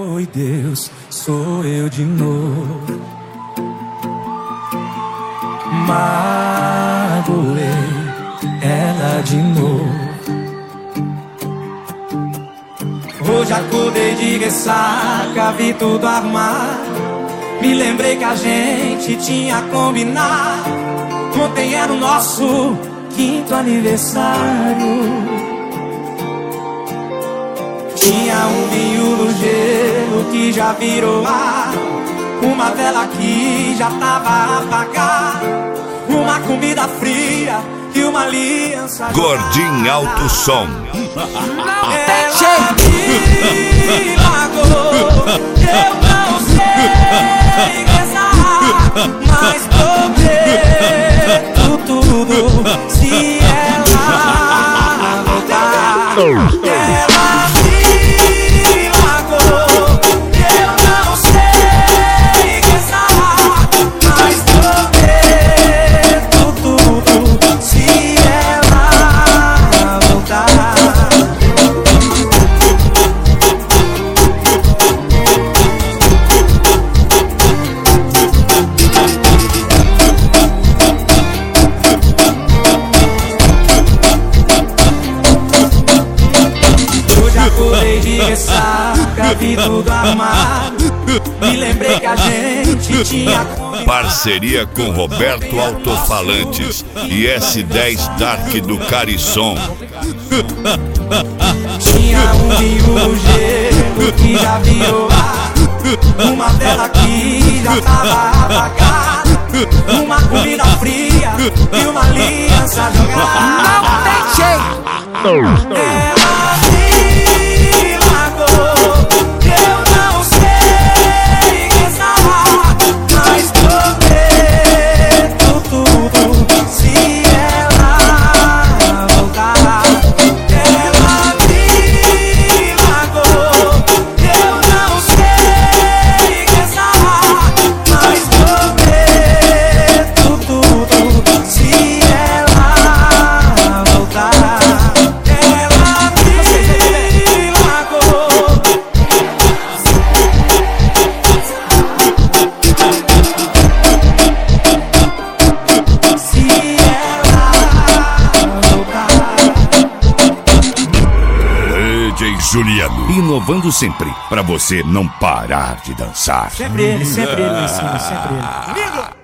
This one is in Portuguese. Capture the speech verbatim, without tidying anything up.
Oi Deus, sou eu de novo. Magoei ela de novo. Hoje acordei de ressaca, vi tudo armado. Me lembrei que a gente tinha combinado. Ontem era o nosso quinto aniversário. Tinha um vinho no gelo que já virou ar, uma vela que já tava apagada, uma comida fria e uma aliança. Gordinho Alto Som. Ela me largou, eu não sei rezar, mas prometo tudo se ela voltar. Ela me largou, eu não sei rezar, mas prometo tudo se ela voltar. Acordei de ressaca, vi tudo armado. Me lembrei que a gente tinha combinado. Parceria com Roberto Altofalantes e S dez Dark do Carisson. Tinha um vinho no gelo que já virou ar, uma vela que já tava apagada, uma comida fria e uma aliança jogada. Não tem jeito. Ela me largou, eu não sei rezar, mas prometo tudo se ela voltar. Ela me largou, eu não sei rezar, mas prometo tudo se ela voltar. Ela me largou. Se ela voltar. D J Juliano, inovando sempre, pra você não parar de dançar. Sempre ele, sempre ele, sempre, sempre ele. Comigo!